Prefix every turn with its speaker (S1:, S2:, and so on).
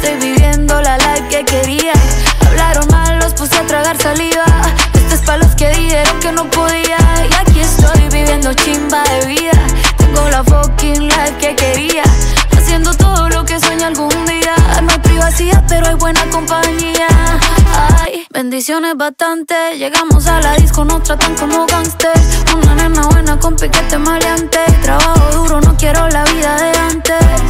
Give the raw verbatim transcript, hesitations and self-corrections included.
S1: estoy viviendo la life que quería. Hablaron mal, los puse a tragar saliva. Este es pa' los que dijeron que no podía. Y aquí estoy viviendo chimba de vida. Tengo la fucking life que quería, haciendo todo lo que sueño algún día. No hay privacidad, pero hay buena compañía. Ay, bendiciones bastante. Llegamos a la disco, nos tratan como gangsters. Una nena buena con piquete maleante. Trabajo duro, no quiero la vida de antes.